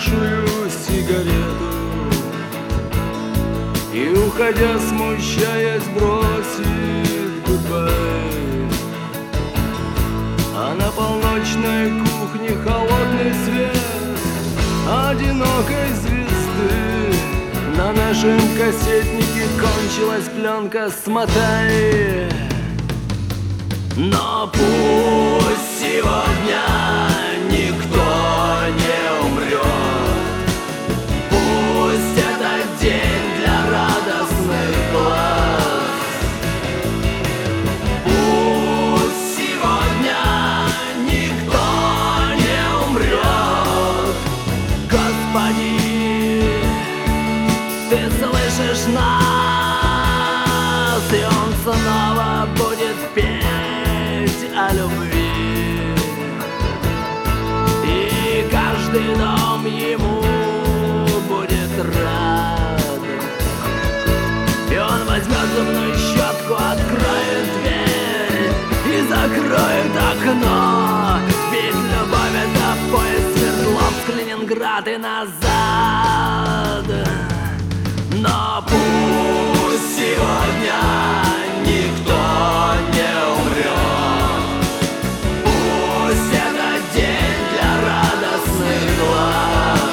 потухшую сигарету и, уходя, смущаясь, бросит гудбай. А на полночной кухне холодный свет одинокой звезды. На нашем кассетнике кончилась пленка, смотай. Но пусть сегодня никто не умрет. Пусть этот день для радостных глаз. Пусть сегодня никто не умрет. Господи, Ты слышишь нас, и Он снова будет петь о любви. И каждый дом Ему будет рад. И Он возьмет зубную щетку, откроет дверь и закроет окно. Ведь любовь — это поезд Свердловск, Ленинград и назад. Но пусть сегодня никто не умрет. Пусть этот день для радостных глаз.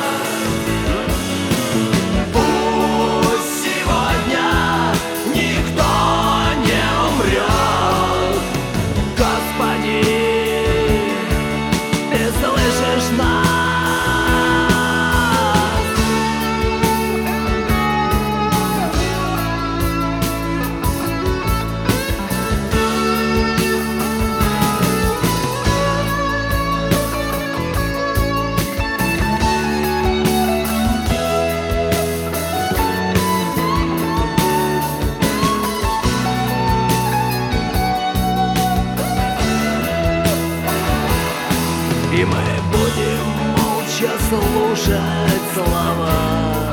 Пусть сегодня никто не умрет. Господи, Ты слышишь нас? И мы будем молча слушать слова.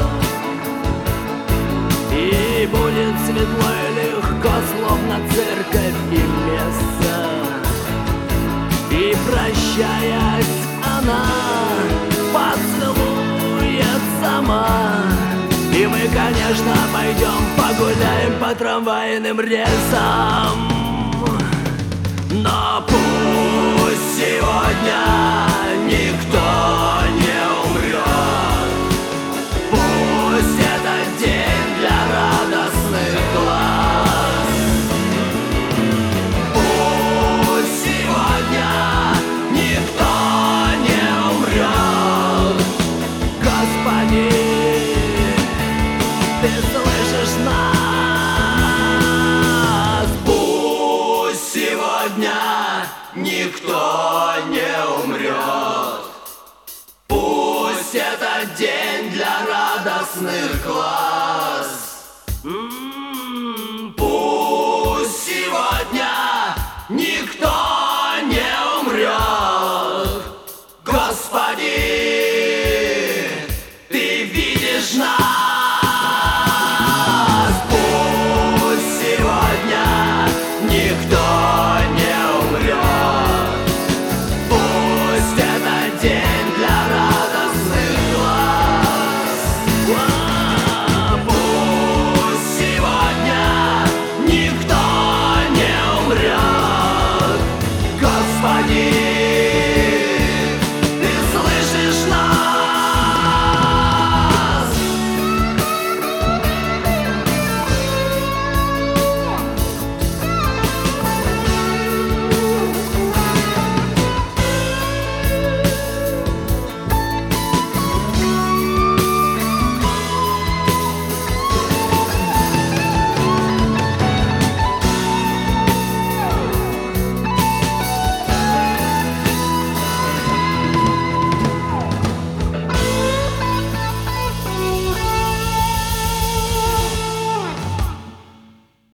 И будет светло и легко, словно церковь и место. И прощаясь, она поцелует сама. И мы, конечно, пойдем погуляем по трамвайным рельсам. Но пусть сегодня никто не умрет. Пусть этот день для радостных глаз. Пусть сегодня никто не умрет. Господи, Ты слышишь нас? Пусть сегодня никто не умрет. Пусть этот день для радостных глаз. Пусть сегодня никто не умрет. Господи, Ты видишь нас.